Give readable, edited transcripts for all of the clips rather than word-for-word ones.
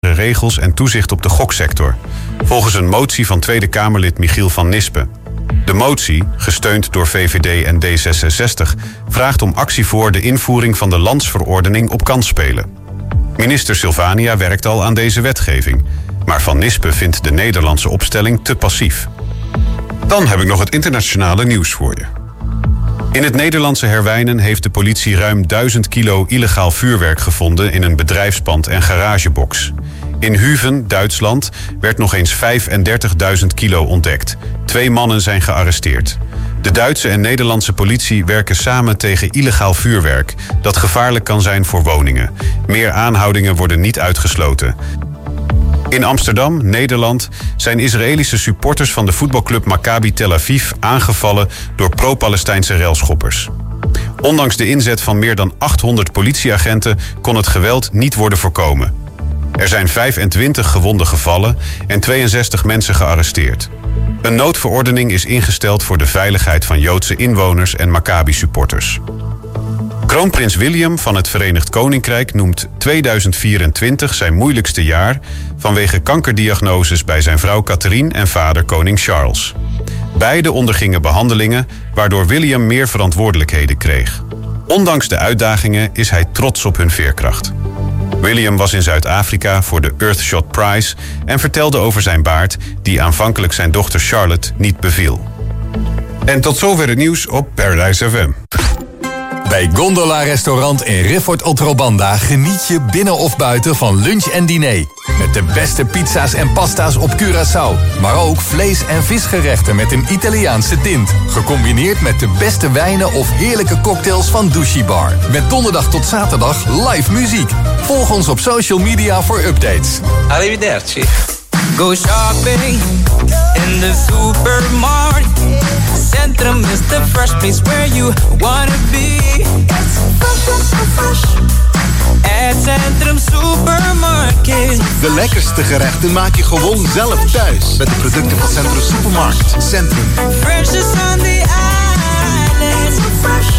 regels en toezicht op de goksector. Volgens een motie van Tweede Kamerlid Michiel van Nispen. De motie, gesteund door VVD en D66, vraagt om actie voor de invoering van de landsverordening op kansspelen. Minister Sylvania werkt al aan deze wetgeving, maar Van Nispen vindt de Nederlandse opstelling te passief. Dan heb ik nog het internationale nieuws voor je. In het Nederlandse Herwijnen heeft de politie ruim 1000 kilo illegaal vuurwerk gevonden in een bedrijfspand en garagebox. In Huven, Duitsland, werd nog eens 35.000 kilo ontdekt. 2 mannen zijn gearresteerd. De Duitse en Nederlandse politie werken samen tegen illegaal vuurwerk dat gevaarlijk kan zijn voor woningen. Meer aanhoudingen worden niet uitgesloten. In Amsterdam, Nederland, zijn Israëlische supporters van de voetbalclub Maccabi Tel Aviv aangevallen door pro-Palestijnse relschoppers. Ondanks de inzet van meer dan 800 politieagenten kon het geweld niet worden voorkomen. Er zijn 25 gewonden gevallen en 62 mensen gearresteerd. Een noodverordening is ingesteld voor de veiligheid van Joodse inwoners en Maccabi-supporters. Kroonprins William van het Verenigd Koninkrijk noemt 2024 zijn moeilijkste jaar vanwege kankerdiagnoses bij zijn vrouw Catherine en vader koning Charles. Beide ondergingen behandelingen waardoor William meer verantwoordelijkheden kreeg. Ondanks de uitdagingen is hij trots op hun veerkracht. William was in Zuid-Afrika voor de Earthshot Prize en vertelde over zijn baard die aanvankelijk zijn dochter Charlotte niet beviel. En tot zover het nieuws op Paradise FM. Bij Gondola Restaurant in Rifford Otrobanda geniet je binnen of buiten van lunch en diner. Met de beste pizza's en pasta's op Curaçao. Maar ook vlees- en visgerechten met een Italiaanse tint. Gecombineerd met de beste wijnen of heerlijke cocktails van Dushi Bar. Met donderdag tot zaterdag live muziek. Volg ons op social media voor updates. Arrivederci. Go shopping in the supermarket. Centrum is the fresh place where you wanna be. It's fresh. At Centrum Supermarket. De lekkerste gerechten maak je gewoon zelf thuis. Met de producten van Centrum Supermarket. Centrum. Fresh is on the island. It's so fresh.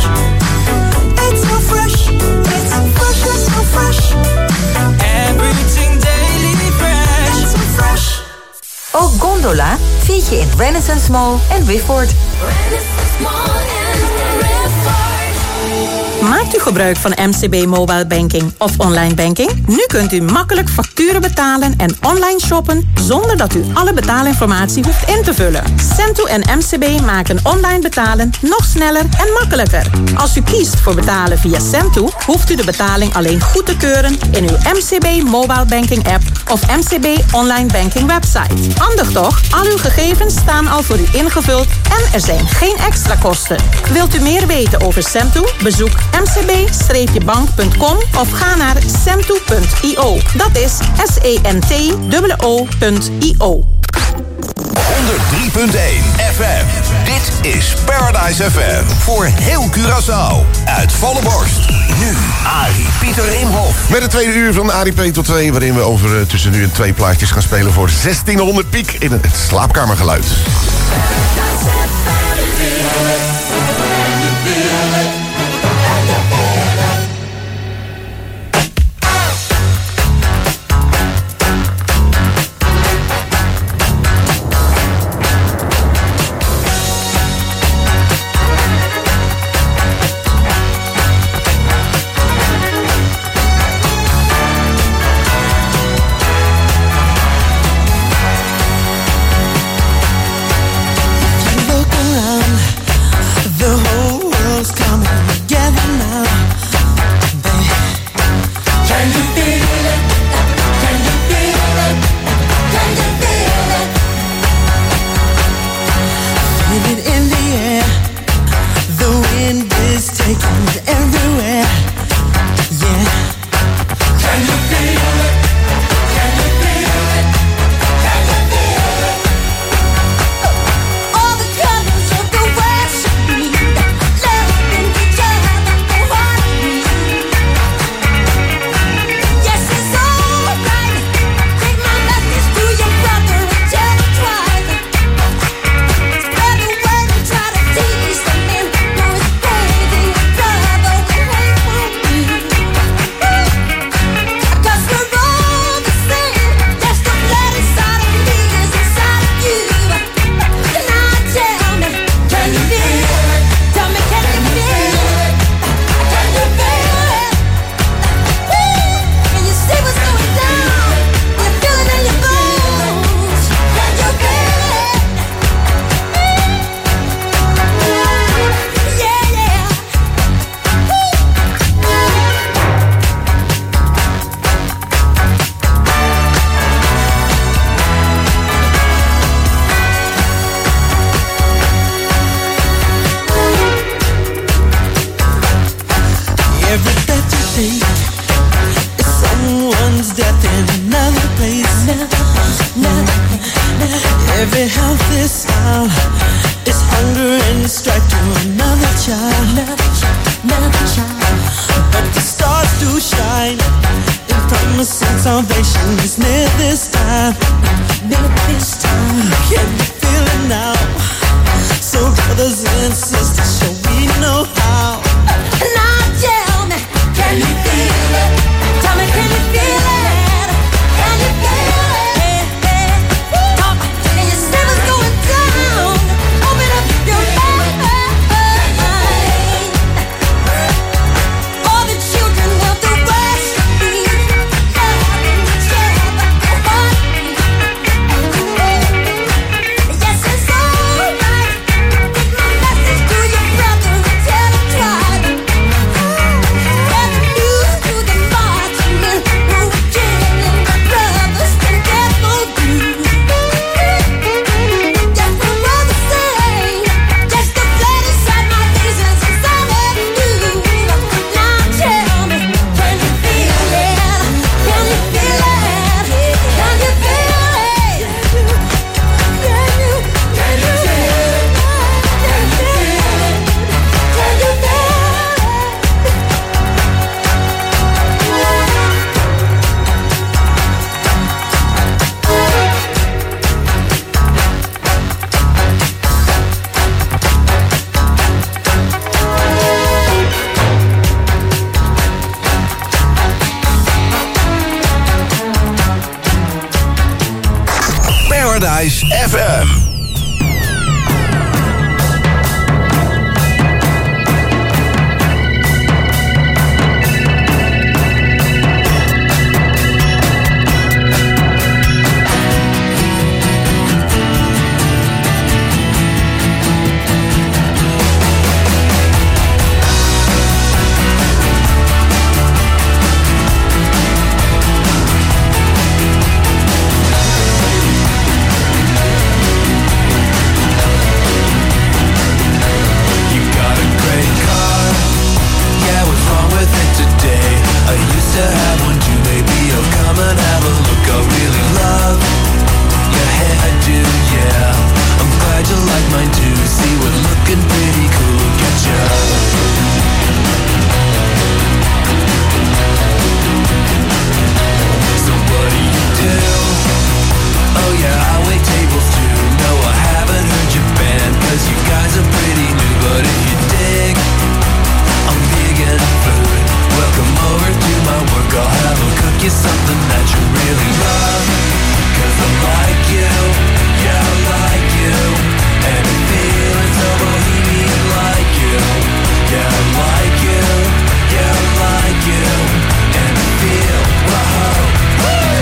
It's so fresh. It's fresh, it's so fresh. Everything daily fresh. It's so fresh. Ook Gondola vind je in Renaissance Mall en Wifford. Maakt u gebruik van MCB Mobile Banking of online banking? Nu kunt u makkelijk facturen betalen en online shoppen zonder dat u alle betaalinformatie hoeft in te vullen. Cento en MCB maken online betalen nog sneller en makkelijker. Als u kiest voor betalen via Cento, hoeft u de betaling alleen goed te keuren in uw MCB Mobile Banking app of MCB Online Banking website. Handig toch? Al uw gegevens staan al voor u ingevuld en er zijn geen extra kosten. Wilt u meer weten over Cento? Bezoek mcb-bank.com of ga naar cento.io. Dat is CENTO.io. 103.1 FM. Dit is Paradise FM. Voor heel Curaçao. Uit volle borst. Nu Arie Pieter Imhoff. Met het tweede uur van Arie P tot 2... waarin we over tussen nu en 2 plaatjes gaan spelen voor 1600 piek in het slaapkamergeluid. this time. Can you feel it now? So brothers and sisters, shall we know how? Now tell me, can you feel it? Tell me, can you feel it? Can you feel it? Talk, and your stomach's going down. Open up your mind. All the children of the West need love and heartbeat. Yes, it's alright. Take my message to your brother and tell him try. Spread the news to the marching men who were killing my brothers and death will do. That's what brothers say. Just the blood inside my reasons is all that do. Now tell me, can you feel it? Can you feel it? Can you feel it? Can you feel it? Can you feel Paradise FM. You got a great car. Yeah, what's wrong with it today? I used to have one too, baby. Oh, come and have a look. I really love your hairdo, yeah. I'm glad you like mine too. See, we're looking pretty cool. Get ya. So what do you do? Oh yeah, I wait tables too. No, I haven't heard your band, 'cause you guys are pretty new. But if you dig, I'm big in food. Welcome over to my work. I'll have a cook you something that you really love. 'Cause I like you, yeah, I like you. And I'm feeling so bohemian like you. Yeah, I like you, yeah, I like you. And I feel, whoa, woo!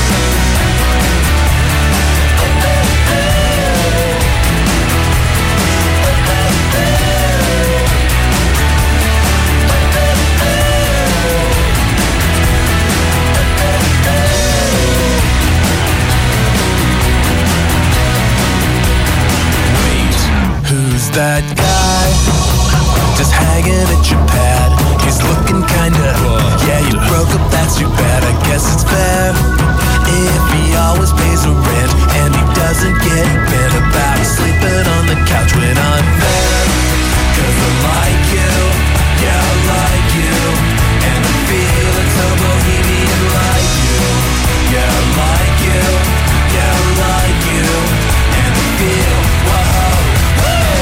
Wait, who's that guy? Just hanging at your pad. He's looking kinda, yeah, you broke up, that's too bad. I guess it's fair if he always pays the rent and he doesn't get bent about sleeping on the couch when I'm there. 'Cause I like you, yeah, I like you. And I'm feeling so bohemian like you. Yeah, I like you, yeah, I like you. And I feel, whoa, woo!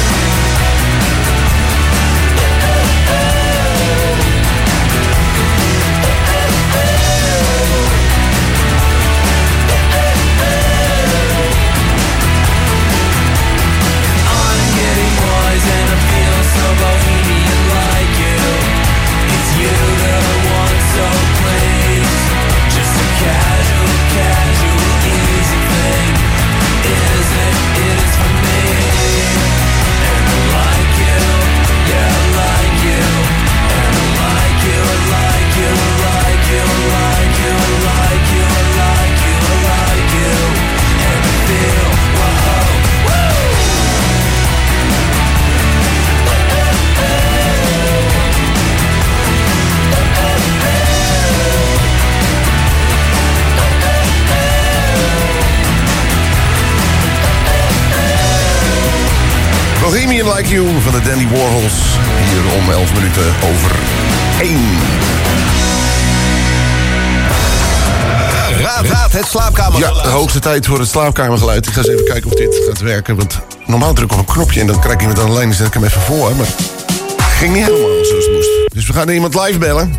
I'm getting wise and I feel so bohemian like you. It's you that I want, so please. Just a casual, easy thing. Is it? It is for me. And I like you, yeah, I like you. And I like you, I like you, I like you, I like you, I like you, I like you, I like you. And I feel, whoa, woo! Bohemian Like You van de Dandy Warhols. Hier om 11 minuten over 1. Raad het slaapkamergeluid. Ja, de hoogste tijd voor het slaapkamergeluid. Ik ga eens even kijken of dit gaat werken. Want normaal druk ik op een knopje en dan krijg ik iemand aan de lijn en zet ik hem even voor. Maar het ging niet helemaal zoals het moest. Dus we gaan iemand live bellen.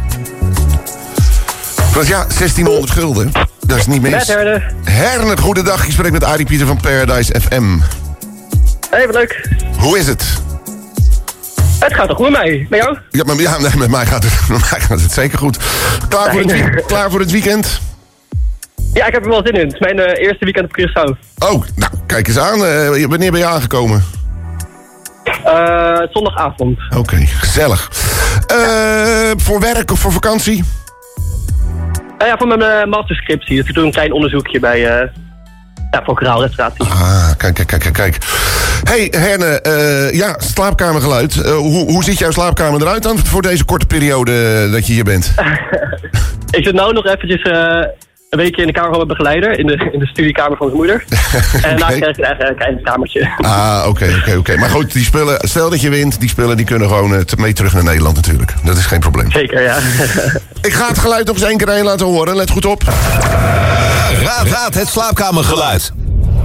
Want ja, 1600 gulden. Dat is niet mis. Met Herne. Herne, goedendag. Ik spreek met Arie Pieter van Paradise FM. Even leuk. Hoe is het? Het gaat toch goed met mij? Met jou? Ja, met mij gaat het zeker goed. Klaar voor het weekend? Ja, ik heb er wel zin in. Het is mijn eerste weekend op Curaçao. Oh, nou, kijk eens aan. Wanneer ben je aangekomen? Zondagavond. Oké, gezellig. Voor werk of voor vakantie? Ja, voor mijn masterscriptie. Dus ik doe een klein onderzoekje bij... voor koraalrestauratie. Ah, kijk. Hey, Herne, slaapkamergeluid. Hoe ziet jouw slaapkamer eruit dan voor deze korte periode dat je hier bent? Ik zit nou nog eventjes een weekje in de kamer van mijn begeleider. In de studiekamer van zijn moeder. En daarna krijg ik een klein kamertje. Ah, oké. Maar goed, die spullen, stel dat je wint, die spullen die kunnen gewoon mee terug naar Nederland natuurlijk. Dat is geen probleem. Zeker, ja. Ik ga het geluid nog eens 1 keer heen laten horen. Let goed op. Raad het slaapkamergeluid.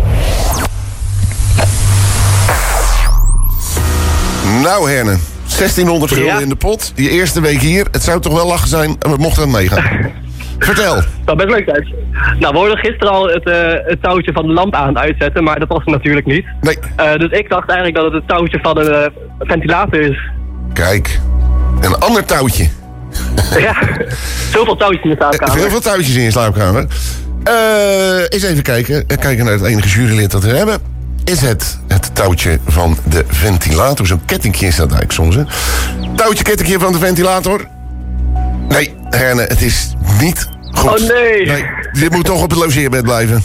Nou, Herne, 1600 gulden in de pot. Je eerste week hier. Het zou toch wel lachen zijn en we mochten meegaan. Vertel. Dat best leuk uit. Nou, we hoorden gisteren al het touwtje van de lamp aan het uitzetten, maar dat was het natuurlijk niet. Nee. Dus ik dacht eigenlijk dat het het touwtje van een ventilator is. Kijk, een ander touwtje. Ja, zoveel touwtjes in de slaapkamer. Heel veel touwtjes in je slaapkamer. Eens even kijken. Kijken naar het enige jurylid dat we hebben. Is het touwtje van de ventilator? Zo'n kettingje is dat eigenlijk soms, hè? Touwtje, kettingje van de ventilator? Nee, Herne, het is niet goed. Oh nee. Dit moet toch op het logeerbed blijven.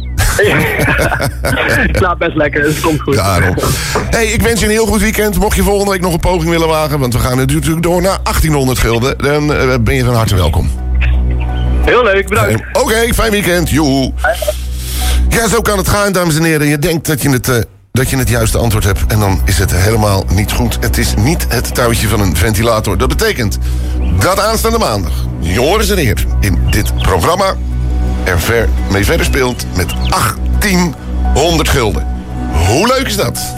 Ik slaap best lekker, dus het komt goed. Daarom. Hey, ik wens je een heel goed weekend. Mocht je volgende week nog een poging willen wagen, want we gaan natuurlijk door naar 1800 gulden, dan ben je van harte welkom. Heel leuk, bedankt. Oké, fijn weekend. Joe. Ja, zo kan het gaan, dames en heren. Je denkt dat je het juiste antwoord hebt en dan is het helemaal niet goed. Het is niet het touwtje van een ventilator. Dat betekent dat aanstaande maandag Joris en Heer in dit programma er mee verder speelt met 1800 gulden. Hoe leuk is dat?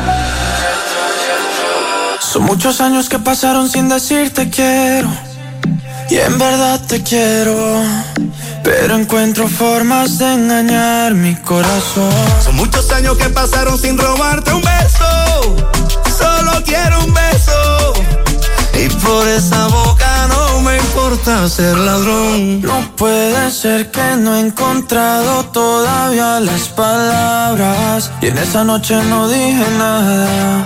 Son muchos años que pasaron sin decirte quiero, y en verdad te quiero, pero encuentro formas de engañar mi corazón. Son muchos años que pasaron sin robarte un beso, solo quiero un beso, y por esa boca no me importa ser ladrón. No puede ser que no he encontrado todavía las palabras, y en esa noche no dije nada.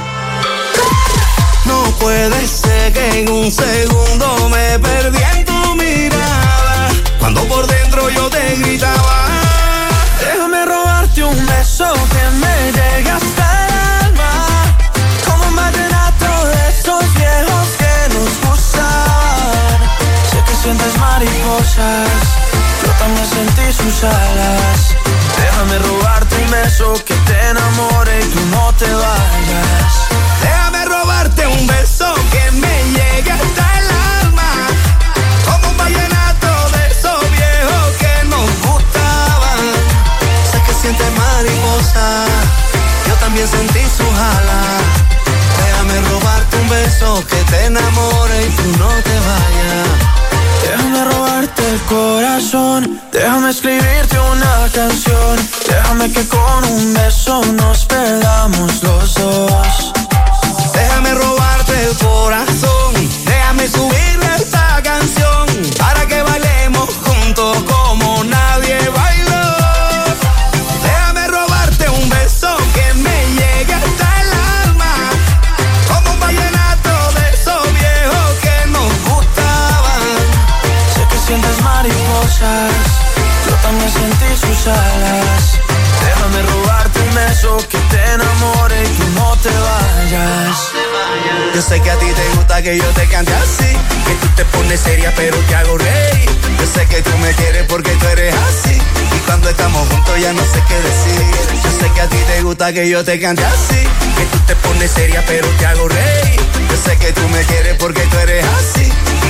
No puede ser que en un segundo me perdí en tu mirada, cuando por dentro yo te gritaba. Déjame robarte un beso que me llegue hasta el alma, como un vallenato de esos viejos que nos gustan. Sé que sientes mariposas, yo también sentí sus alas. Déjame robarte un beso que te enamore y tú no te vayas. Déjame robarte un beso que me llegue hasta el alma, como un vallenato de esos viejos que nos gustaban. Sé que sientes mariposa, yo también sentí sus alas. Déjame robarte un beso que te enamore y tú no te vayas. Déjame robarte el corazón, déjame escribirte una canción, déjame que con un beso nos perdamos los dos. Déjame robarte el corazón, déjame subirle esta canción, para que bailemos juntos como nadie bailó. Déjame robarte un beso que me llegue hasta el alma, como un vallenato de esos viejos que nos gustaban. Sé que sientes mariposas, yo también sentí sus alas. Déjame robarte un beso que te enamore y tú no te vayas. Yo sé que a ti te gusta que yo te cante así, que tú te pones seria pero te hago reír. Yo sé que tú me quieres porque tú eres así, y cuando estamos juntos ya no sé qué decir. Yo sé que a ti te gusta que yo te cante así, que tú te pones seria pero te hago reír. Yo sé que tú me quieres porque tú eres así, y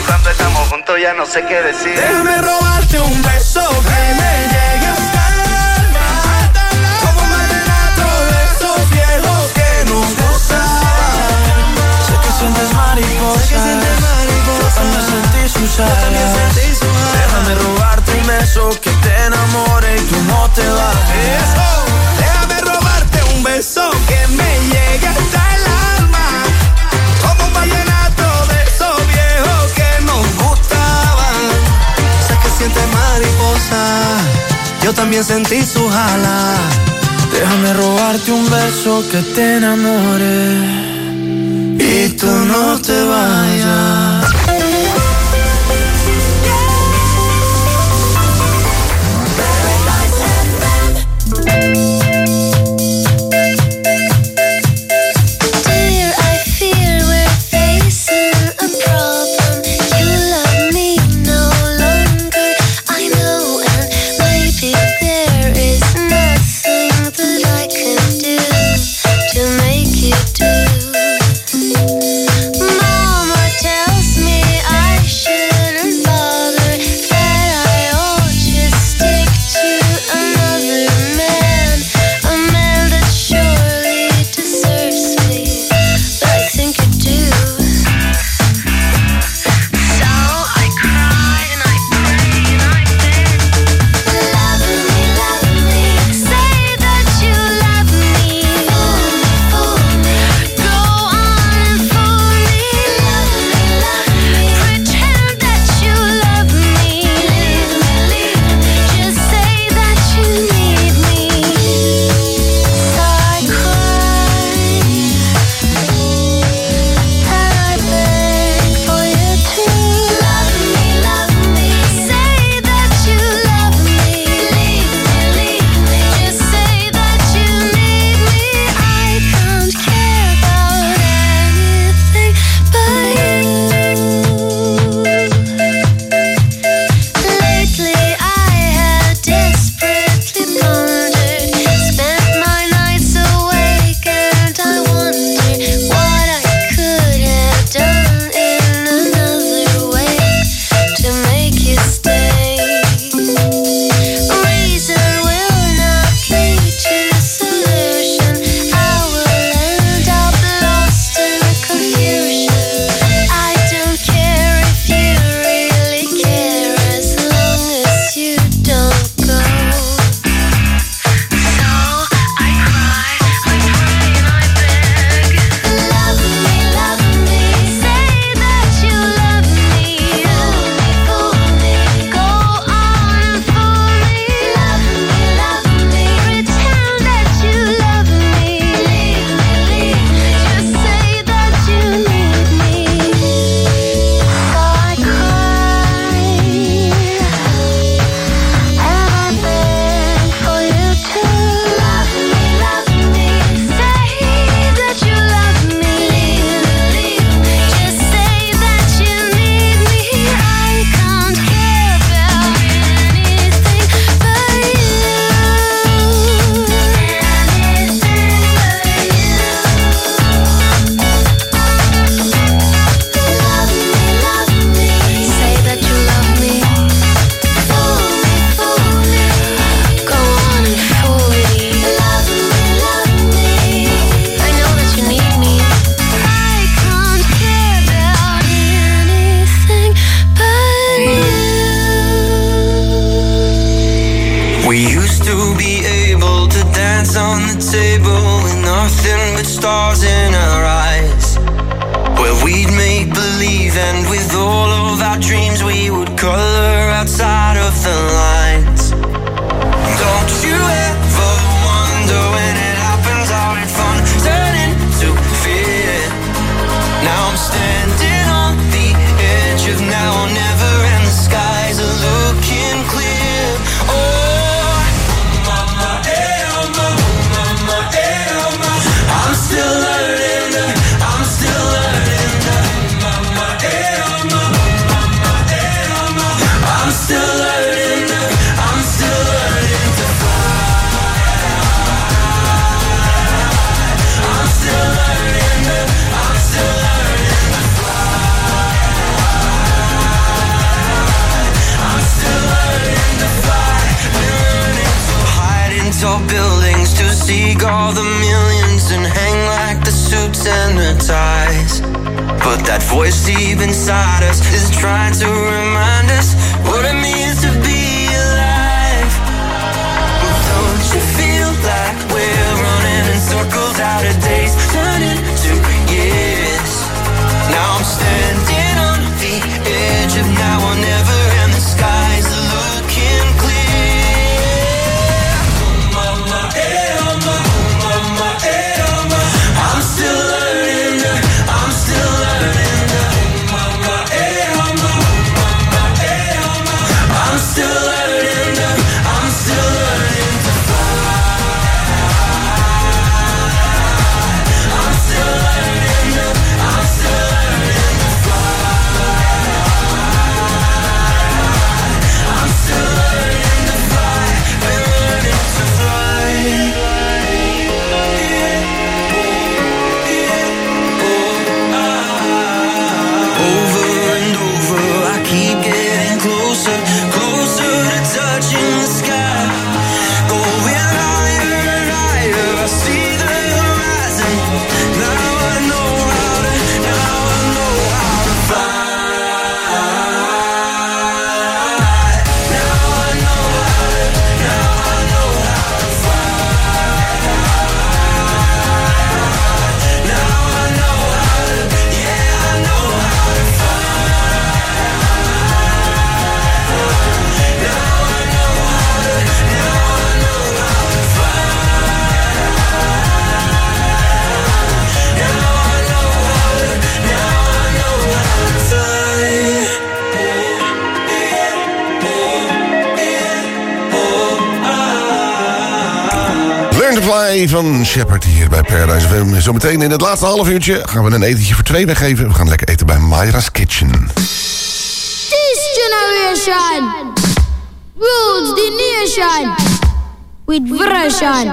cuando estamos juntos ya no sé qué decir. Déjame robarte un beso que me llegue hasta el alma, como un vallenato de esos viejos que nos gustan. Sé que sientes mariposa, yo también sentí sus alas. Déjame robarte un beso que te enamore y tú no te bajes. Déjame robarte un beso que me llegue hasta el alma, como un vallenato de esos viejos que nos gustaban. Sé que sientes mariposa, yo también sentí sus alas. Déjame robarte un beso que te enamore y tú no te vayas. I'm still learning. tall buildings to seek all the millions and hang like the suits and the ties. But that voice deep inside us is trying to remind us what it means to be alive. Don't you feel like we're running in circles, out of days turning to years? Now I'm standing on the edge of now or never, and the skies are looking clear. Oh mama, eh, oh mama, eh, oh mama. I'm still learning, I'm still learning. Oh mama, eh, oh mama, eh, oh mama. I'm still learning, I'm still learning to fly. I'm still learning, I'm still learning to fly. I'm still learning to fly. We're learning to fly. Over and over, I keep getting closer, closer to touching the sky. Going higher and higher, I see the horizon. Now I know how to, now I know how to fly. Now I know how to, now I know how to fly. Now I know how to, yeah, I know how to fly. Now I know how to, now I know how to fly. Now I know how to, now I know how to fly. Learn to Fly van Shepard hier bij Paradise FM. Zometeen in het laatste half uurtje gaan we een etentje voor 2 weggeven. We gaan lekker eten bij Myra's Kitchen. This generation rules the nation with version.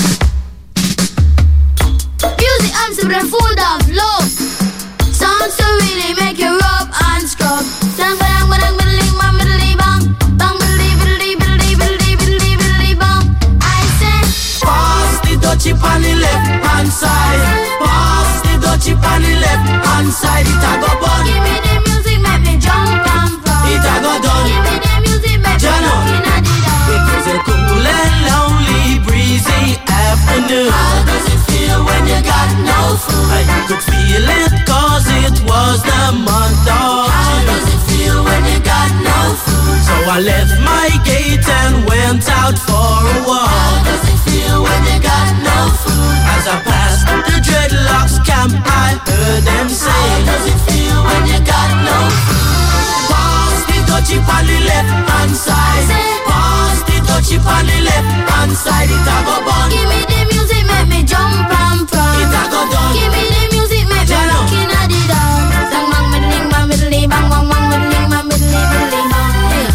Music Amsterdam full of love. Sounds to really make you rub and scrub. Dang bang bang biddly bang biddly bang. Bang biddly biddly biddly biddly biddly biddly bang. I say Pass the dutchie on the left hand side. Pass the dutchie on the left hand side. It a go bun. give me the music, make me jump and from. It a go done. Give me the music, make me Jano. looking at the It was a cool and lonely, breezy afternoon. How does it feel when you got no food? And you could feel it cause it was the month of How June. does it feel when you got no food? So I left my gate and went out for a How walk. does it feel when you got no food? As I passed the dreadlocks camp, I heard them How say, does it feel when you got no food? pass the dutchie on the left hand side. Pass the dutchie on the left hand side. It a go bun. Give me the music, make me jump and from. It a go done. Give me the music, make me Jano. looking at the dawn. Bang bang biddling bang biddly bang bang bang biddling bang biddly biddly bang. Hey.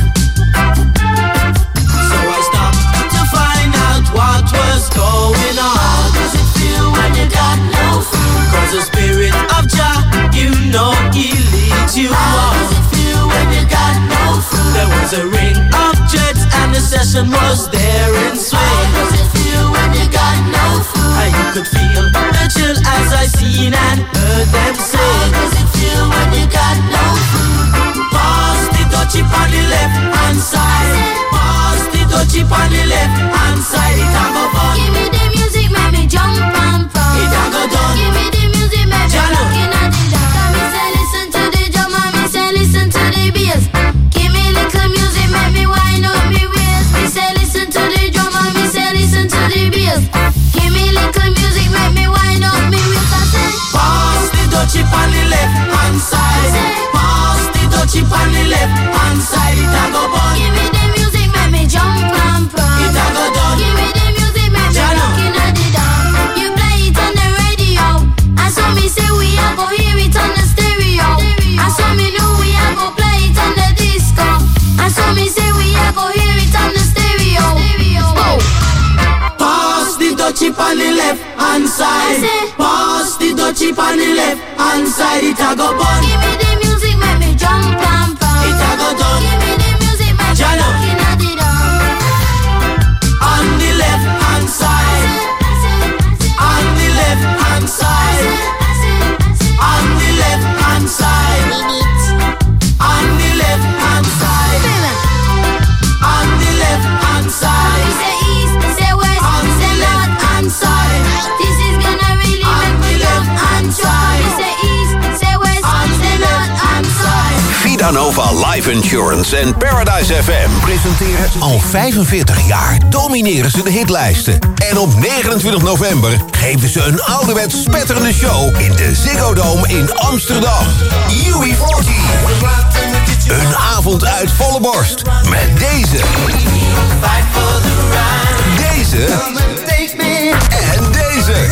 So I stopped to find out what was going How on. does it feel when you got no food? Cause the spirit of Jah, you know he leads you How on. does it feel when you got no food? There was a ring of jets and the session was there in How swing. does it feel when you got no food? And you could feel the chill as I seen and heard them How sing. does it feel when you got no food? Pass the dutchie on the left hand side. Pass the dutchie on the left hand side. It a go bun. Give me the music, make me jump and from. It a go done. Give me the music, make me Jano. looking at the dawn. Come me say listen to the drum and me say listen to the bass. Give me little music, make me wind up me waist. Me say listen to the drum and me say listen to the bass. Give me little music, make me wind up me waist. I say Pass the dutchie on the left hand side. Pass the dutchie on the left hand side. It a go bun. give me the music, make me jump and from. It a go done. Give me the music, make me Jano. looking at the dawn. You play it on the radio, and so me say we a go hear it on the stereo. And so me know we a go play it on the disco. And so me say we a go hear it on the stereo. Oh. Pass the dutchie on the left hand side. Pass the dutchie on the left hand side. It a go bun. Give me the music, make me jump and from. It a go done. Give me the music, make me Jano. looking at the dawn. On the left Canova Life Insurance en Paradise FM presenteren al 45 jaar domineren ze de hitlijsten. En op 29 november geven ze een ouderwets spetterende show in de Ziggo Dome in Amsterdam. UB40. Een avond uit volle borst met deze. Deze. En deze.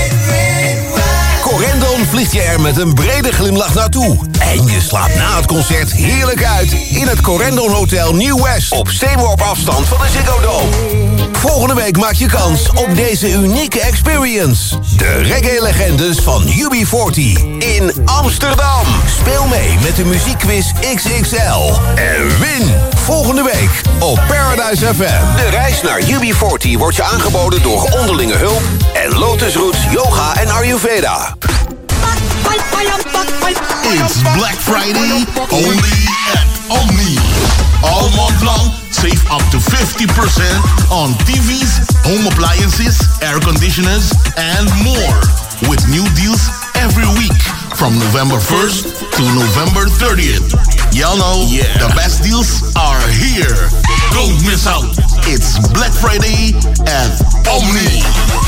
Corendon vliegt je er met een brede glimlach naartoe. En je slaapt na het concert heerlijk uit in het Corendon Hotel New West op steenworp afstand van de Ziggo Dome. Volgende week maak je kans op deze unieke experience. De reggae-legendes van UB40 in Amsterdam. Speel mee met de muziekquiz XXL. En win volgende week op Paradise FM. De reis naar UB40 wordt je aangeboden door Onderlinge Hulp en Lotus Roots Yoga en Ayurveda. It's Black Friday only at Omni. All month long, save up to 50% on TVs, home appliances, air conditioners, and more. With new deals every week from November 1st to November 30th. Y'all know the best deals are here. Don't miss out. It's Black Friday at Omni.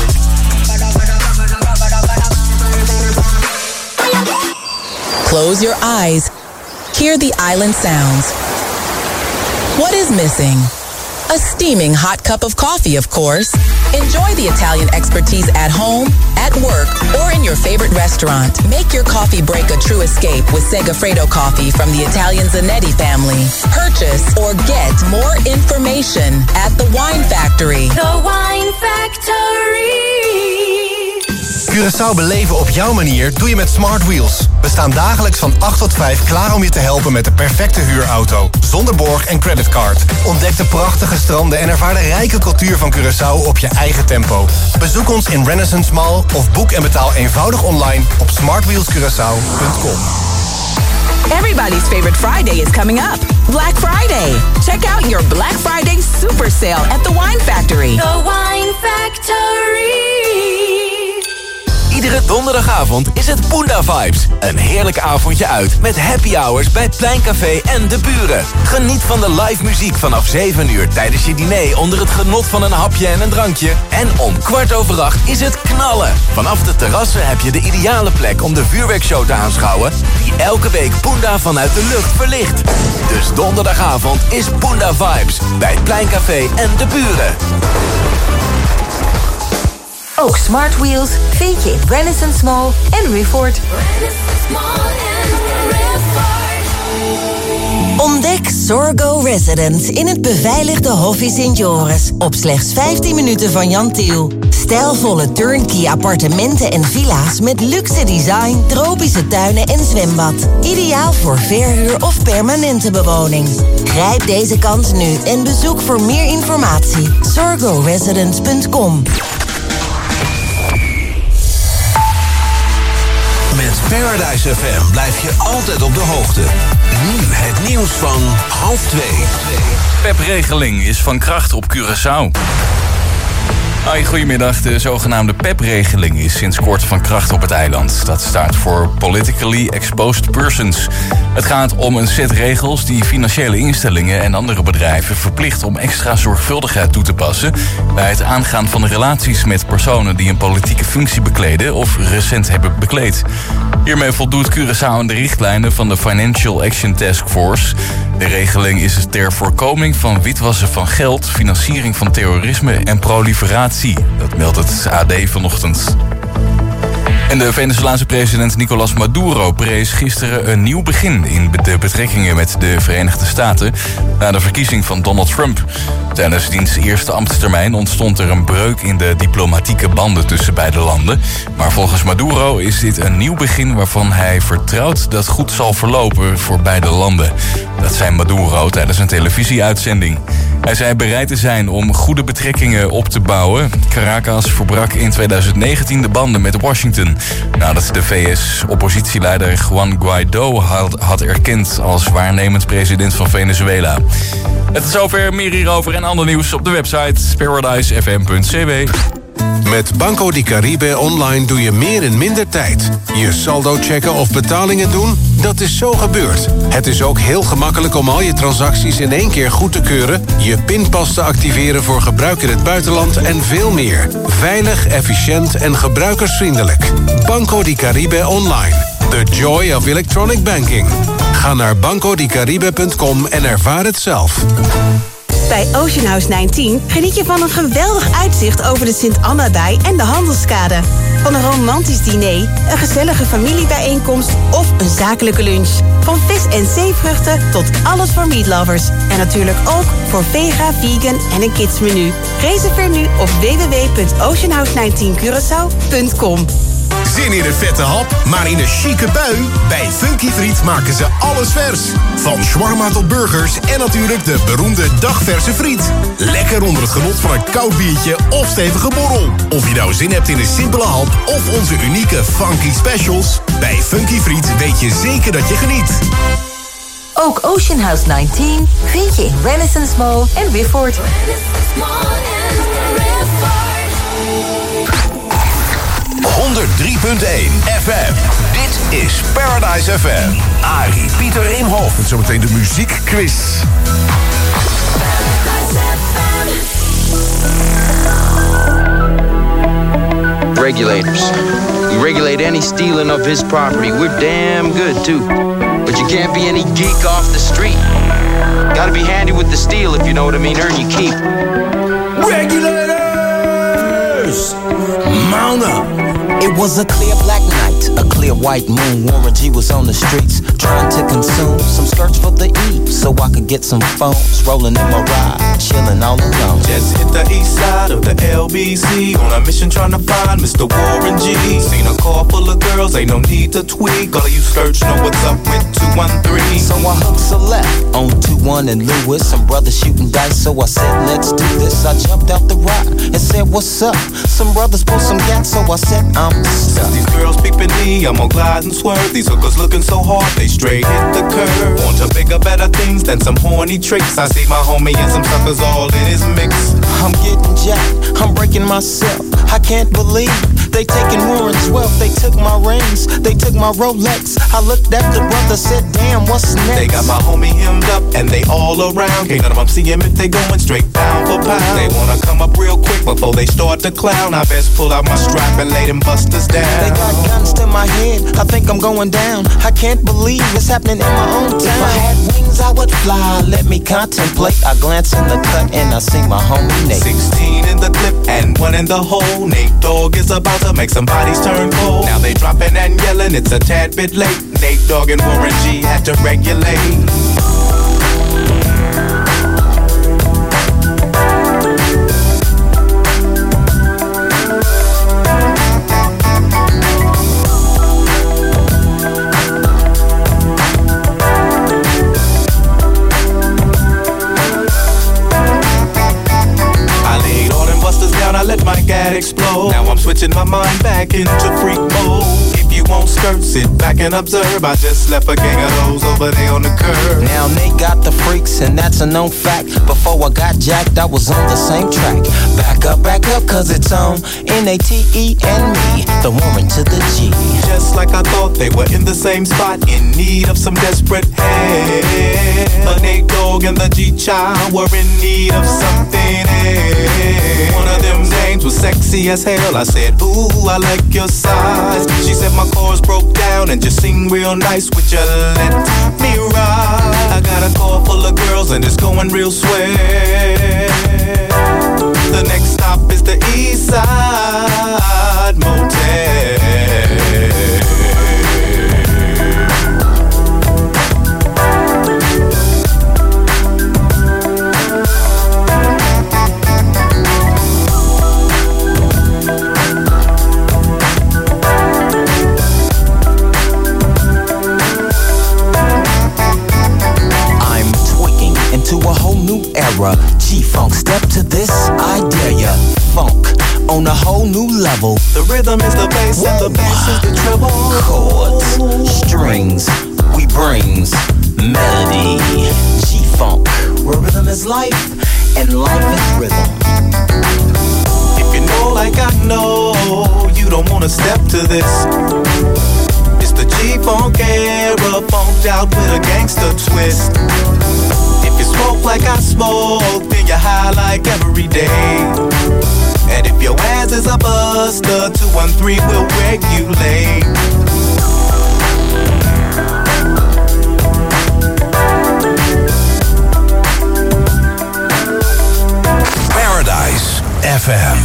Close your eyes. Hear the island sounds. What is missing? A steaming hot cup of coffee, of course. Enjoy the Italian expertise at home, at work, or in your favorite restaurant. Make your coffee break a true escape with Segafredo coffee from the Italian Zanetti family. Purchase or get more information at The Wine Factory. The Wine Factory. Curaçao beleven op jouw manier doe je met Smart Wheels. We staan dagelijks van 8 tot 5 klaar om je te helpen met de perfecte huurauto. Zonder borg en creditcard. Ontdek de prachtige stranden en ervaar de rijke cultuur van Curaçao op je eigen tempo. Bezoek ons in Renaissance Mall of boek en betaal eenvoudig online op smartwheelscuraçao.com. Everybody's favorite Friday is coming up. Black Friday. Check out your Black Friday super sale at The Wine Factory. The Wine Factory. Iedere donderdagavond is het Poenda Vibes. Een heerlijk avondje uit met happy hours bij het Pleincafé en de buren. Geniet van de live muziek vanaf 7 uur tijdens je diner onder het genot van een hapje en een drankje. En om 7:15 is het knallen. Vanaf de terrassen heb je de ideale plek om de vuurwerkshow te aanschouwen die elke week Poenda vanuit de lucht verlicht. Dus donderdagavond is Poenda Vibes bij het Pleincafé en de buren. Ook Smart Wheels vind je in Renaissance Mall en Rifford. Ontdek Sorgo Residence in het beveiligde Hoffie Sint Joris. Op slechts 15 minuten van Jan Tiel. Stijlvolle turnkey appartementen en villa's met luxe design, tropische tuinen en zwembad. Ideaal voor verhuur of permanente bewoning. Grijp deze kans nu en bezoek voor meer informatie sorgoresidence.com. Met Paradise FM blijf je altijd op de hoogte. Nu het nieuws van 1:30. PEP-regeling is van kracht op Curaçao. Hoi, goedemiddag. De zogenaamde PEP-regeling is sinds kort van kracht op het eiland. Dat staat voor Politically Exposed Persons. Het gaat om een set regels die financiële instellingen en andere bedrijven verplicht om extra zorgvuldigheid toe te passen bij het aangaan van relaties met personen die een politieke functie bekleden of recent hebben bekleed. Hiermee voldoet Curaçao aan de richtlijnen van de Financial Action Task Force. De regeling is ter voorkoming van witwassen van geld, financiering van terrorisme en proliferatie. Dat meldt het AD vanochtend. En de Venezolaanse president Nicolás Maduro prees gisteren een nieuw begin in de betrekkingen met de Verenigde Staten na de verkiezing van Donald Trump. Tijdens diens eerste ambtstermijn ontstond er een breuk in de diplomatieke banden tussen beide landen. Maar volgens Maduro is dit een nieuw begin waarvan hij vertrouwt dat goed zal verlopen voor beide landen. Dat zei Maduro tijdens een televisieuitzending. Hij zei bereid te zijn om goede betrekkingen op te bouwen. Caracas verbrak in 2019 de banden met Washington nadat de VS-oppositieleider Juan Guaidó had erkend als waarnemend president van Venezuela. Het is zover, meer hierover en ander nieuws op de website paradisefm.cw. Met Banco di Caribe Online doe je meer in minder tijd. Je saldo checken of betalingen doen? Dat is zo gebeurd. Het is ook heel gemakkelijk om al je transacties in één keer goed te keuren, je pinpas te activeren voor gebruik in het buitenland en veel meer. Veilig, efficiënt en gebruikersvriendelijk. Banco di Caribe Online. The joy of electronic banking. Ga naar bancodicaribe.com en ervaar het zelf. Bij Ocean House 19 geniet je van een geweldig uitzicht over de Sint-Anna-dij en de Handelskade. Van een romantisch diner, een gezellige familiebijeenkomst of een zakelijke lunch. Van vis en zeevruchten tot alles voor meatlovers. En natuurlijk ook voor vega, vegan en een kidsmenu. Reserveer nu op www.oceanhouse19curaçao.com. Zin in een vette hap, maar in een chique bui? Bij Funky Friet maken ze alles vers. Van shawarma tot burgers en natuurlijk de beroemde dagverse friet. Lekker onder het genot van een koud biertje of stevige borrel. Of je nou zin hebt in een simpele hap of onze unieke Funky Specials. Bij Funky Friet weet je zeker dat je geniet. Ook Ocean House 19 vind je in Renaissance Mall en Wifford. 103.1 FM. Dit is Paradise FM. Arie Pieter Imhoff. En zometeen de muziekquiz. Regulators. We regulate any stealing of his property. We're damn good too. But you can't be any geek off the street. Gotta be handy with the steel if you know what I mean. Earn your keep. Regulators! Mount up! It was a clear black night, a clear white moon. Warren G was on the streets, trying to consume some skirts for the E, so I could get some phones. Rolling in my ride, chilling all alone. Just hit the east side of the LBC, on a mission trying to find Mr. Warren G. Seen a car full of girls, ain't no need to tweak. All of you skirts know what's up with 213. So I hooked a left on 21 and Lewis. Some brothers shooting dice, so I said, let's do this. I jumped out the ride and said, what's up? Some brothers pulled some gas, so I said, I'm stuck. These girls peeping me, I'm gonna glide and swerve. These hookers looking so hard, they straight hit the curve. Want to bigger, better things than some horny tricks. I see my homie and some suckers all in his mix. I'm getting jacked, I'm breaking myself. I can't believe they taking Warren's wealth. They took my rings, they took my Rolex. I looked at the brother, said, damn, what's next? They got my homie hemmed up and they all around. Can't none of them see him if they going straight pound for pound. They wanna come up real quick before they start to clown. I best pull out my strap and lay them busters down. They got guns to my head, I think I'm going down. I can't believe it's happening in my own town. If I had wings, I would fly, let me contemplate. I glance in the cut and I see my homie Nate. 16 in the clip and 1 in the hole. Nate Dogg is about to make some bodies turn cold. Now they dropping and yelling, it's a tad bit late. Nate Dogg and Warren G had to regulate. I let my gat explode. Now I'm switching my mind back into freak mode. If you won't skirt, sit back and observe. I just left a gang of those over there on the curb. Now they got the freaks and that's a known fact. Before I got jacked, I was on the same track. Back up, cause it's on N-A-T-E and me, the Warren to the G. Just like I thought, they were in the same spot, in need of some desperate help. The Nate Dogg and the G-Child were in need of something else. One of them names was sexy as hell. I said, ooh, I like your size. She said my chords broke down and just sing real nice. Would you let me ride? I got a car full of girls and it's going real swell. The next stop is the East Side Motel. To a whole new era, G-Funk, step to this, I dare ya. Funk on a whole new level. The rhythm is the bass and the bass is the treble. Chords, strings, we brings melody. G-Funk, where rhythm is life and life is rhythm. If you know like I another step to this. It's the G-Funk era, funked out with a gangster twist. If you smoke like I smoke, then you're high like every day. And if your ass is a buster, 213 will regulate. Paradise FM.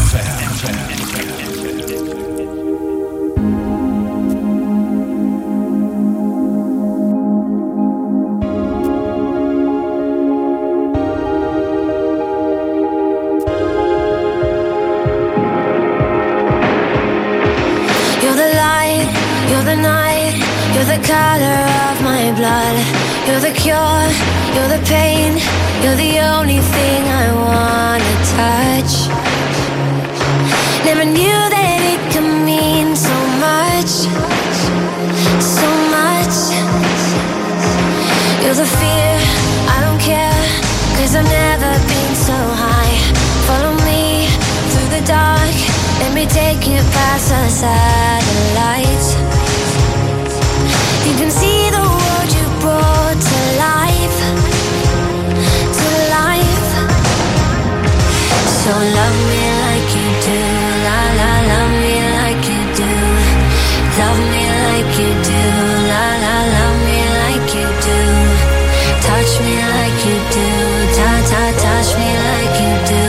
You're the light, you're the night, you're the color of my blood. You're the cure, you're the pain, you're the only thing I wanna touch. Never knew that it could mean so much, so much. You're the fear, I don't care, 'cause I've never been so high. Follow me through the dark, let me take you past the satellites. You can see the world you brought to life, to life. So love me like you do, la la, love me like you do. Love me like you do, la la, love me like you do. Touch me like you do, ta ta, touch me like you do.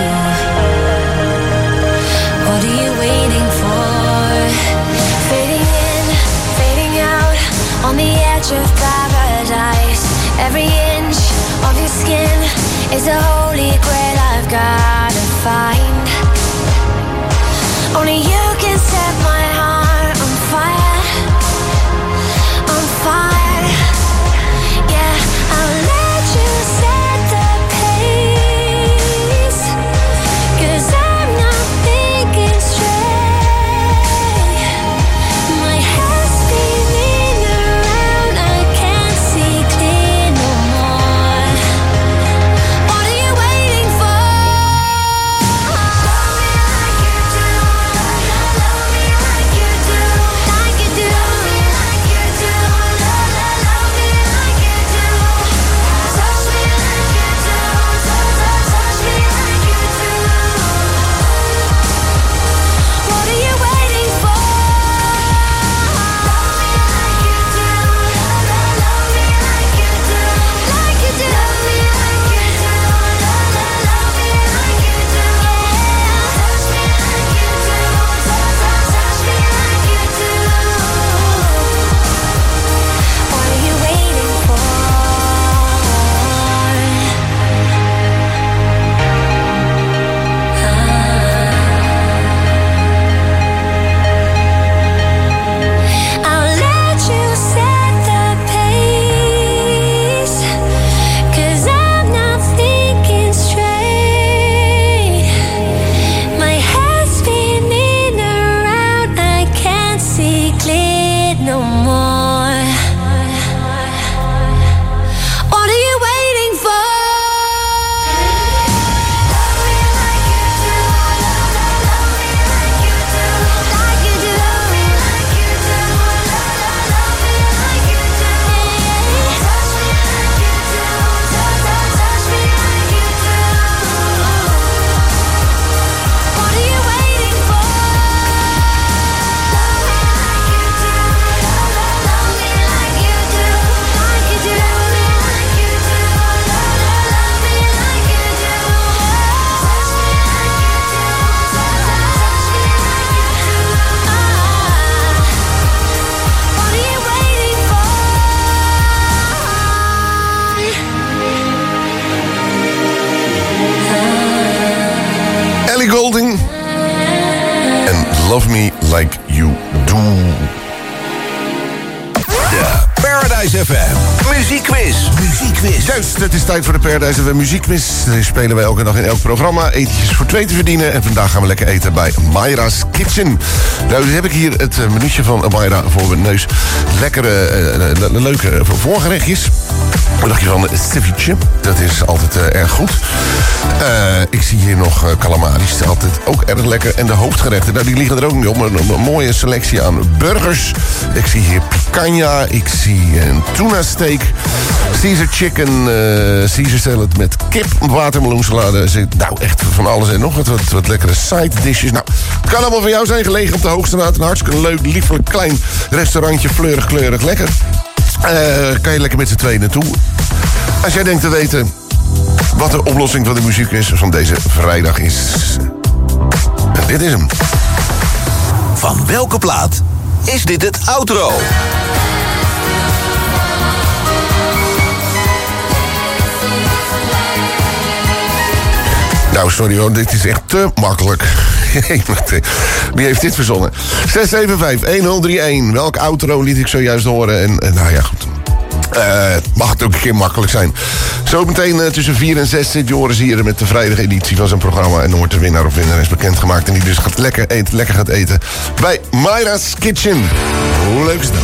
What are you waiting for? Fading in, fading out, on the edge of paradise. Every inch of your skin is a holy grail I've gotta find. Only you can set my heart on fire, on fire. Yeah, I'll let you set the pace, 'cause I'm not thinking straight. My head's spinning around, I can't see clear no more. What are you waiting for? Love me like you do, love me like you do, like you do, love me like you do, love me like you do. Touch me like you do, touch me like you do. What are you waiting for? Love me like you do, love me like you do, like you do. Love me like you do, love me like you do. Touch me like you do, touch me like you do. What are you waiting for? I'll let you set the pace, 'cause I'm not thinking straight. My head's spinning around, I can't see clear no more. What are you waiting for? Love me like you do, love me like you do, like you do. Love me like you do, love me like you do. Touch me like you do, touch me like you do. What are you waiting for? Love me like you do, love me like you do, like you do. Love me like you do, love me like you do. Touch me like you do, touch me like you do. What are you waiting for? Ellie Goulding. En Love Me Like You Do. De Paradise FM. Muziekquiz. Juist, het is tijd voor de Paradise FM muziekquiz. Die spelen wij elke dag in elk programma. Etentjes voor 2 te verdienen. En vandaag gaan we lekker eten bij Mayra's Kitchen. Nou, dus heb ik hier het menuutje van Mayra voor mijn neus. Lekkere, leuke voorgerechtjes. Wat dacht je van ceviche? Dat is altijd erg goed. Ik zie hier nog calamaris, altijd ook erg lekker. En de hoofdgerechten, nou, die liggen er ook niet op. Een mooie selectie aan burgers. Ik zie hier picanha, ik zie een tuna steak, Caesar chicken, Caesar salad met kip, watermeloensalade. Nou, echt van alles en nog wat lekkere side dishes. Nou, het kan allemaal van jou zijn, gelegen op de Hoogstraat. Een hartstikke leuk, liefelijk klein restaurantje, fleurig, kleurig, lekker. Kan je lekker met z'n tweeën naartoe. Als jij denkt te weten wat de oplossing van de muziekquiz van deze vrijdag is. En dit is hem. Van welke plaat is dit het outro? Nou, sorry hoor, dit is echt te makkelijk. Wie heeft dit verzonnen? 675-1031. Welk outro liet ik zojuist horen? En nou ja, goed. Mag het ook een keer makkelijk zijn. Zometeen tussen 4 en 6 zit Joris hier met de vrijdageditie van zijn programma. En dan wordt de winnaar of winnares bekendgemaakt. En die dus lekker gaat eten bij Mayra's Kitchen. Hoe leuk is dat?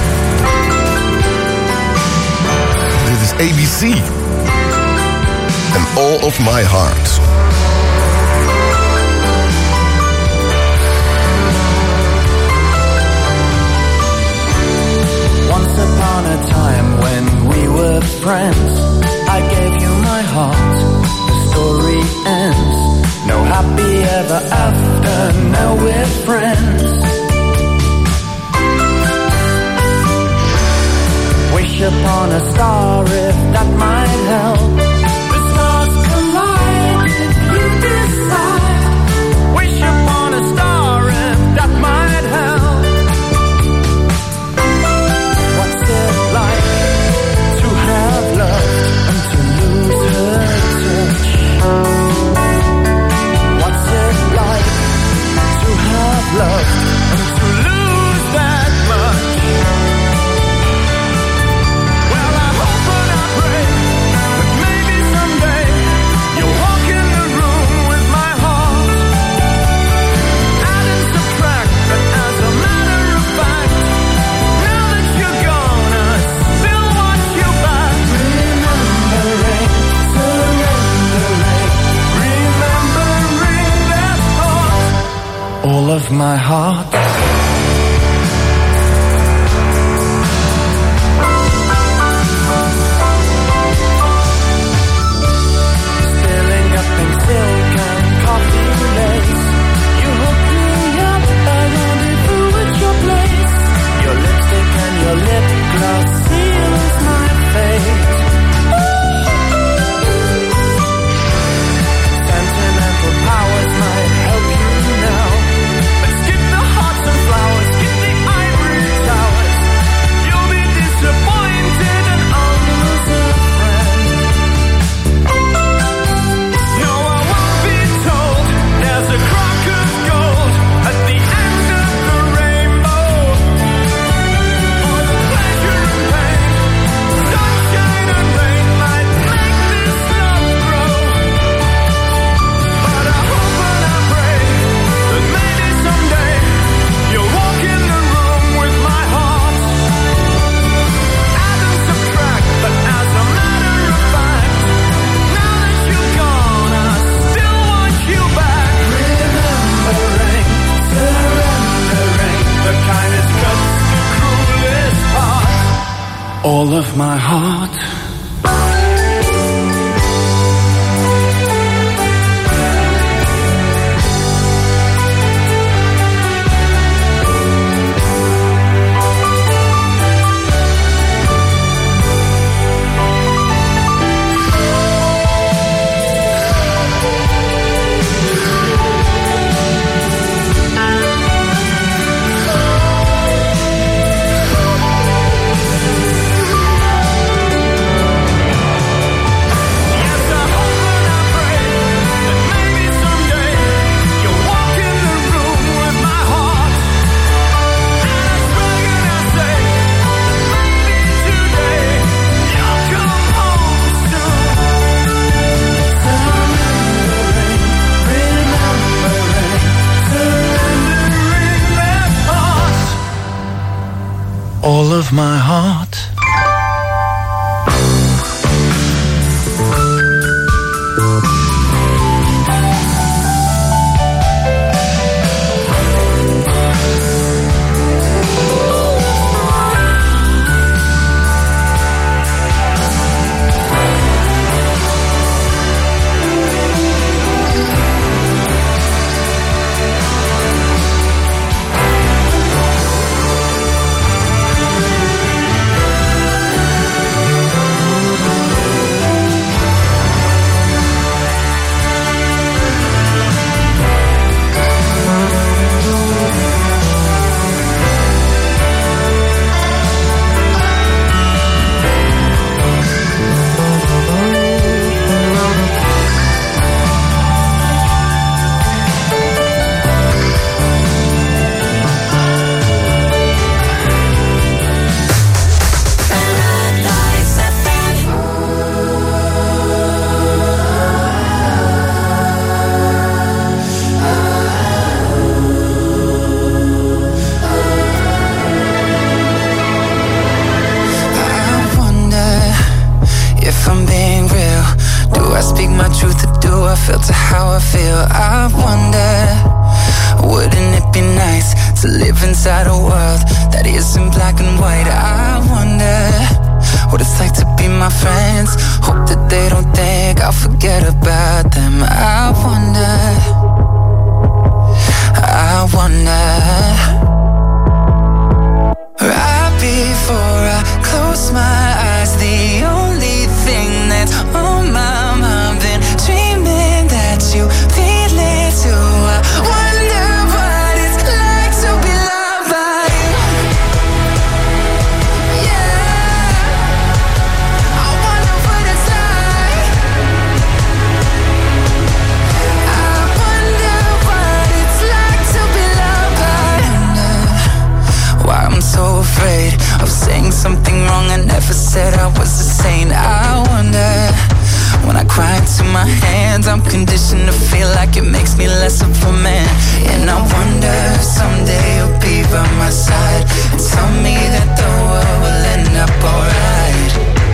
Dit is ABC. And All of My Heart. Once upon a time when we were friends, I gave you my heart, the story ends. No happy ever after, now we're friends. Wish upon a star if that might help. The stars collide if you decide. Wish upon a star if that might help. What's it like to have love and to lose her touch? What's it like to have love and to lose that much? Well, I hope and I pray that maybe someday you'll walk in the room with my heart. Add and subtract, but as a matter of fact, now that you're gone, I still want you back. Remembering, surrendering, remembering that thought. All of my heart. Spilling up in silk and coffee lace. You hooked me up, I rendezvous at your place. Your lipstick and your lip gloss seals my fate. Sentimental powers might help you now, but skip the hearts and flowers, skip the ivory towers. You'll be disappointed and I'll lose a friend. No, I won't be told there's a crock of gold at the end of the rainbow. For the pleasure and pain, sunshine and rain might make this love grow. But I hope and I pray that maybe someday you'll walk in the room with my heart. Add and subtract, but as a matter of fact, now that you're gone, I still want you back. Remembering, surrendering, the kindest cuts the cruelest part. All of my heart. of my heart. Inside a world that isn't black and white. I wonder what it's like to be my friends. Hope that they don't think I'll forget about them. I wonder right before I close my eyes, the only thing that's on my mind, been dreaming that you feel it too. I wonder what it's like to be loved by you. Yeah, I wonder what it's like. I wonder what it's like to be loved by you. Why I'm so afraid of saying something wrong I never said. I was a saint. I wonder when I cry into my hands, I'm conditioned to feel like it makes me less of a man. And I wonder if someday you'll be by my side and tell me that the world will end up alright.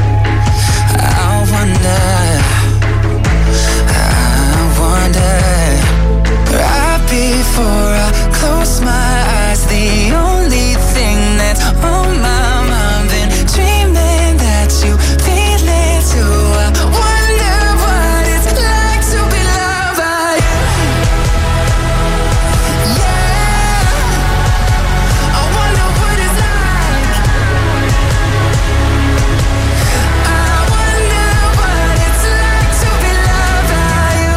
I wonder right before I close my eyes, the only thing that's on my mind, been dreaming that you feel it too. I wonder what it's like to be loved by you. Yeah, I wonder what it's like. I wonder what it's like to be loved by you.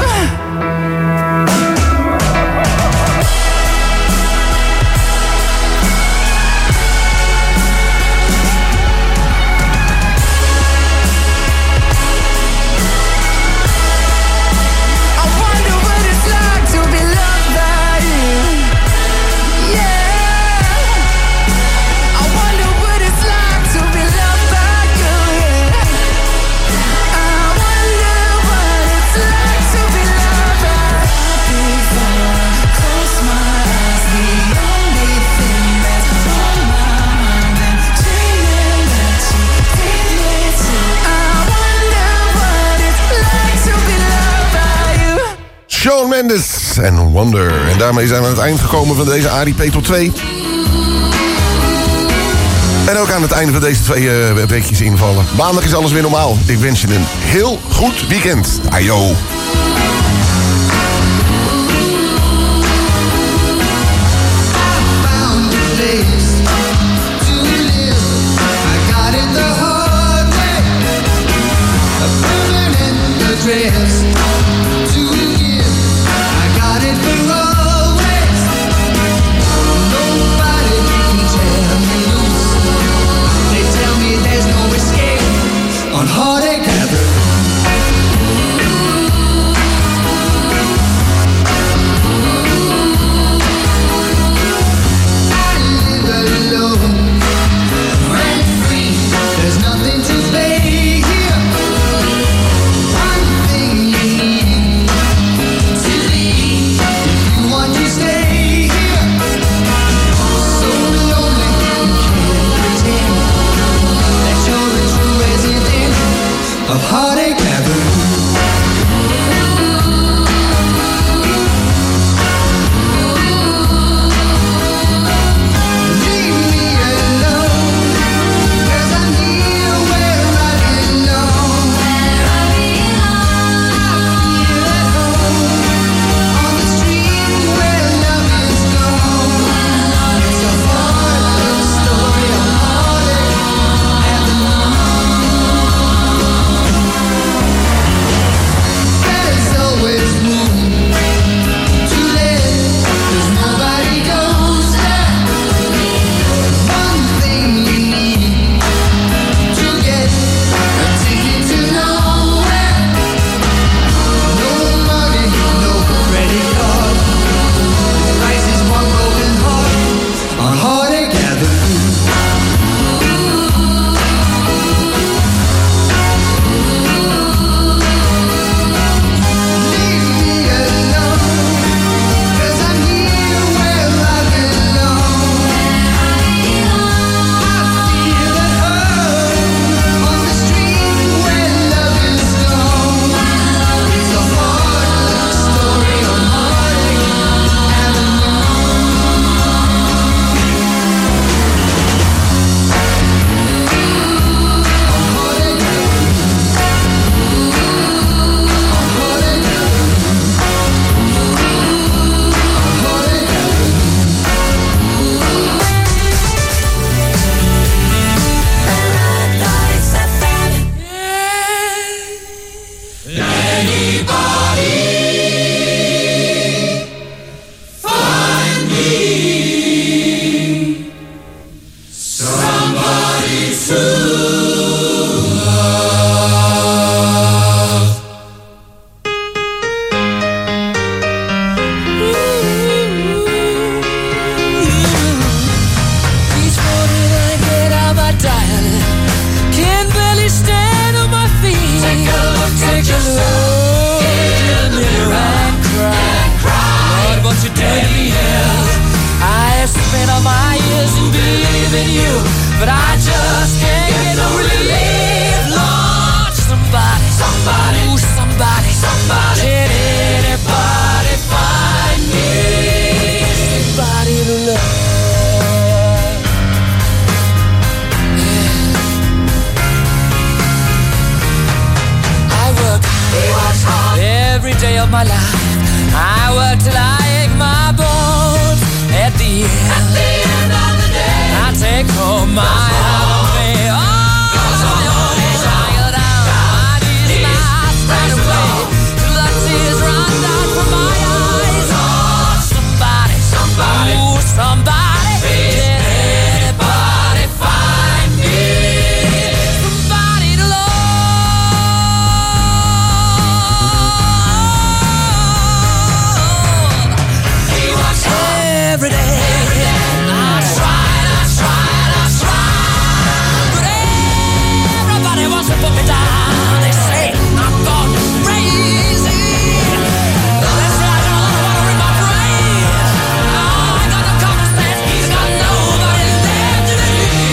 I wonder what it's like to be loved by you. Yeah, I wonder what it's like to be loved by you. Yeah, I wonder what it's like to be loved by you. Before I close my eyes, the only thing that's on my mind, been dreaming that you feel it too. I wonder what it's like to be loved by you. Shawn Mendes en Wonder. En daarmee zijn we aan het eind gekomen van deze Arie Petel 2. En ook aan het einde van deze 2 weekjes invallen. Maandag is alles weer normaal. Ik wens je een heel goed weekend. Ajo. On heartache, loving you, but I just can't get no relief. Lord, somebody, somebody, ooh, somebody, somebody. Can anybody find me somebody to love? Every day of my life, I work till I ache my bones. At the end of the day, I take home my holiday. Oh, child, I need my straight away till the tears run down from my eyes. Oh, somebody, somebody, ooh, somebody, can anybody find me somebody to love? Every day, I try, but everybody wants to put me down. They say I'm gone crazy. They say I got a lot of water in my brain. Oh, I got no common sense. He's got nobody left to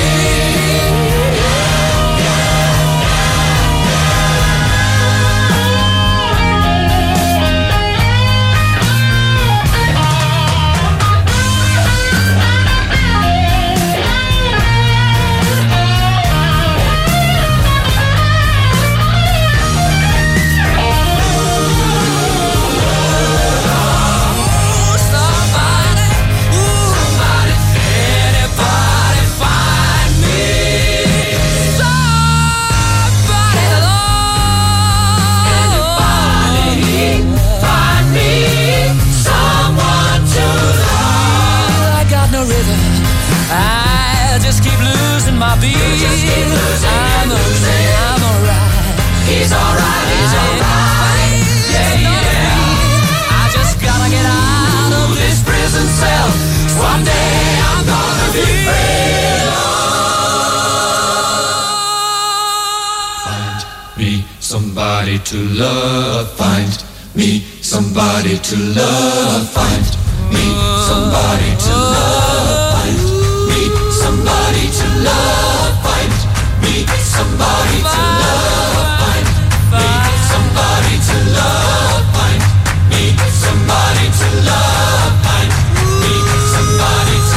my beat. I'm alright. He's alright. Yeah. I just gotta get out of this prison cell. Someday I'm gonna be free. Find me somebody to love. Find me somebody to love. Find me somebody to love. Find me somebody to love. Find me somebody to love. Find me somebody to love. Find me somebody to love. Find me somebody to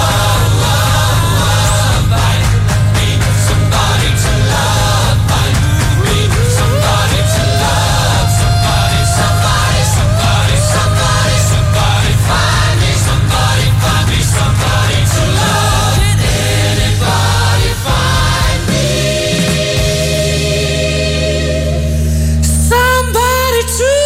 love. Find me somebody to love. Find me somebody to love. Somebody, somebody, somebody, somebody, somebody. Find me somebody. Find me somebody to love. Can anybody find me somebody to love?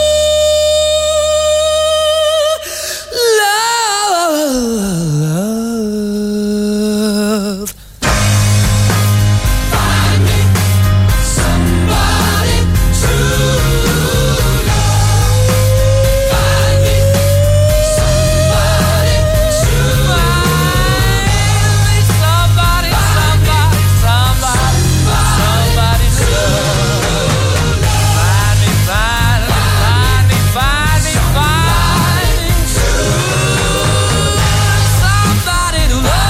Find me somebody to love. Find me somebody to somebody, somebody, somebody, somebody to love. Find me, find me, find me, find me, find me somebody to love.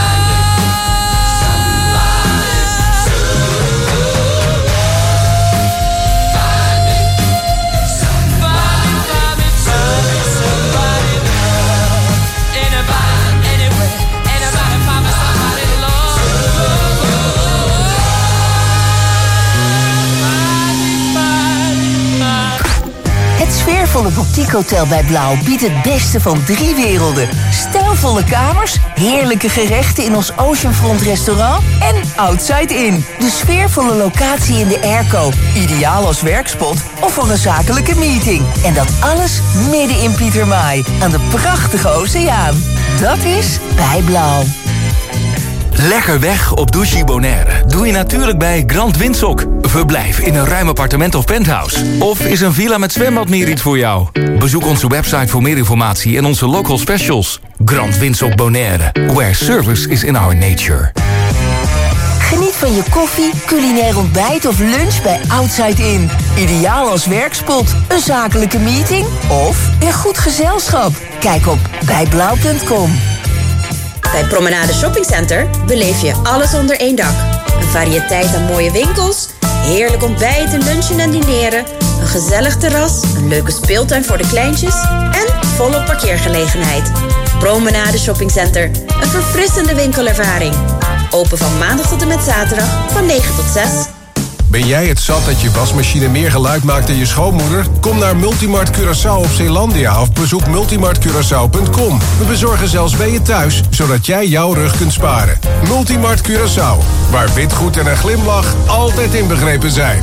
Het sfeervolle boutiquehotel bij Blauw biedt het beste van 3 werelden. Stijlvolle kamers, heerlijke gerechten in ons Oceanfront restaurant en Outside In. De sfeervolle locatie in de airco, ideaal als werkspot of voor een zakelijke meeting. En dat alles midden in Pietermaai, aan de prachtige oceaan. Dat is bij Blauw. Lekker weg op Douchy Bonaire doe je natuurlijk bij Grand Windsock. Verblijf in een ruim appartement of penthouse. Of is een villa met zwembad meer iets voor jou? Bezoek onze website voor meer informatie en onze local specials. Grand Windsock Bonaire, where service is in our nature. Geniet van je koffie, culinair ontbijt of lunch bij Outside In. Ideaal als werkspot, een zakelijke meeting of in goed gezelschap. Kijk op bijblauw.com. Bij Promenade Shopping Center beleef je alles onder één dak. Een variëteit aan mooie winkels, heerlijk ontbijten, lunchen en dineren, een gezellig terras, een leuke speeltuin voor de kleintjes en volop parkeergelegenheid. Promenade Shopping Center, een verfrissende winkelervaring. Open van maandag tot en met zaterdag van 9 tot 6. Ben jij het zat dat je wasmachine meer geluid maakt dan je schoonmoeder? Kom naar Multimart Curaçao op Zeelandia of bezoek multimartcuraçao.com. We bezorgen zelfs bij je thuis, zodat jij jouw rug kunt sparen. Multimart Curaçao, waar witgoed en een glimlach altijd inbegrepen zijn.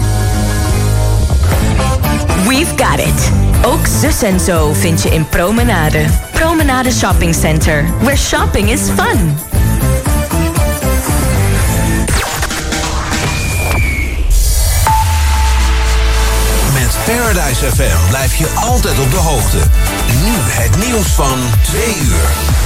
We've got it. Ook Zus en Zo vind je in Promenade. Promenade Shopping Center, where shopping is fun. Met Paradise FM blijf je altijd op de hoogte. Nu het nieuws van 2 uur.